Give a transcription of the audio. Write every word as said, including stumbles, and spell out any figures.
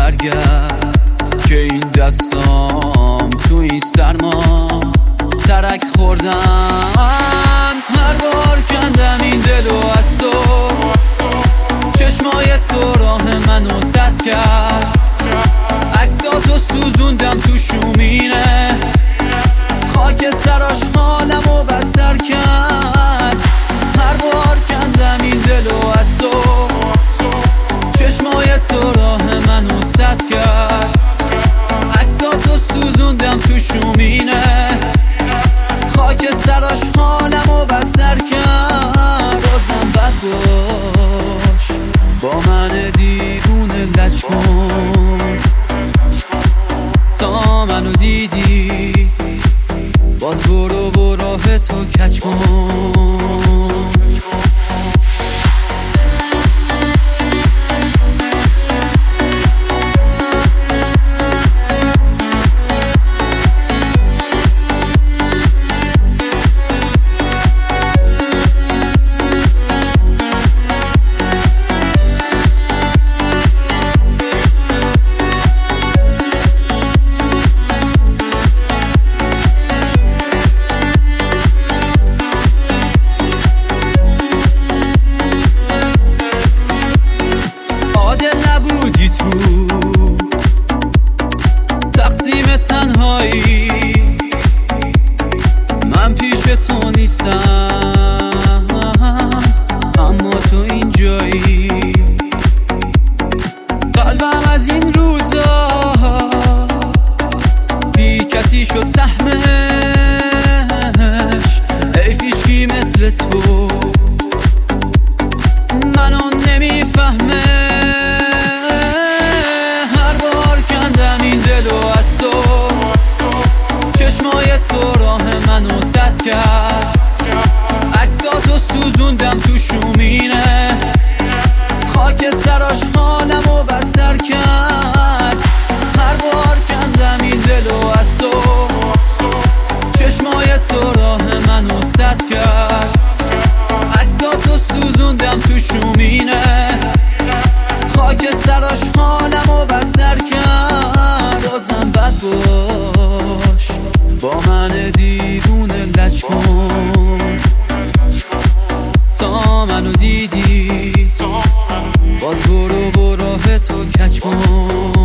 برگرد که این دستام تو این سرما ترک خوردن. هر بار کندم این دلو از تو، چشمای تو راه منو زد کرد، عکساتو سوزوندم تو شومینه، خاک سراش حالمو بدتر کرد. هر بار کندم این دلو از تو، چشمای تو راه منو زد کرد، عکساتو سوزوندم تو شومینه، خاک سراش حالمو بدتر کرد. بازم بد باش با من دیوونه لج کن، تا منو دیدی باز برو و راه تو کج کن. تقسیم تنهایی من پیش تو نیستم، اما تو اینجایی. قلبم از این روزا بی کسی شد سهمش، حیفیش کی مثل تو منو نمیفهمه. چشمای تو راه منو زد کرد، عکساتو سوزوندم تو شومینه، خاک سراش حالمو بدتر کرد. هر بار کندم این دلو از تو، چشمای تو راه منو زد کرد، عکساتو سوزوندم تو شومینه، خاک سراش حالمو بدتر کرد. بازم بد باش با من دیوونه لج کن، تا منو دیدی باز برو و راه تو کج کن.